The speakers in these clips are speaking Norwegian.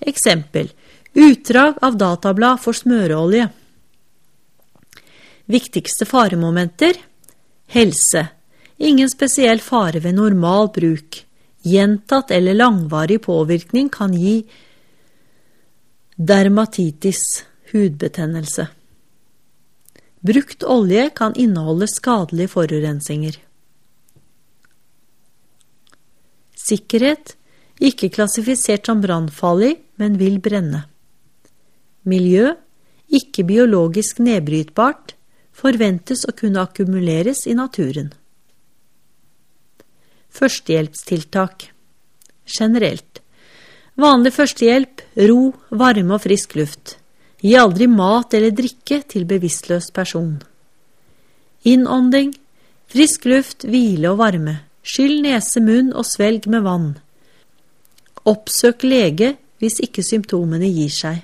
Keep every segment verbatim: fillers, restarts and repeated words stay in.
Eksempel, utdrag av datablad for smøreolje. Viktigste faremomenter: helse. Ingen spesiell fare ved normal bruk. Gjentatt eller langvarig påvirkning kan gi dermatitis, hudbetennelse. Brukt olje kan inneholde skadelige forurensinger. Sikkerhet, ikke klassifisert som brannfarlig, men vil brenne. Miljø, ikke biologisk nedbrytbart, forventes å kunne akkumuleres i naturen. Førstehjelpstiltak. Generelt. Vanlig førstehjelp, ro, varme og frisk luft. Gi aldri mat eller drikke til bevisstløs person. Innånding, frisk luft, hvile og varme. Skyll nese, munn og svelg med vann. Oppsøk lege hvis ikke symptomene gir seg.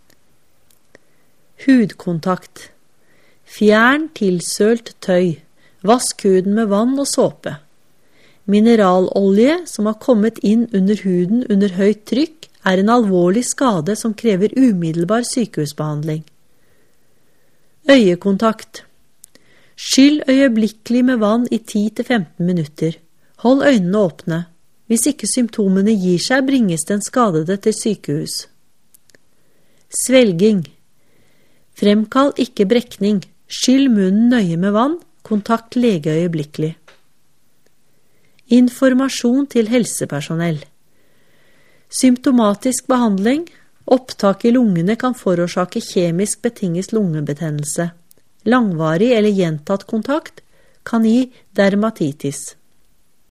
Hudkontakt. Fjern tilsølt tøy. Vask huden med vann og såpe. Mineralolje som har kommet inn under huden under høyt trykk er en alvorlig skade som krever umiddelbar sykehusbehandling. Øyekontakt. Skyll øyeblikkelig med vann i ti til femten minutter. Hold øynene åpne. Hvis ikke symptomene gir seg, bringes den skadede til sykehus. Svelging. Fremkall ikke brekning. Skyll munnen nøye med vann. Kontakt lege øyeblikkelig. Informasjon til helsepersonell. Symptomatisk behandling. Opptak i lungene kan forårsake kjemisk betinget lungebetennelse. Langvarig eller gjentatt kontakt kan gi dermatitis.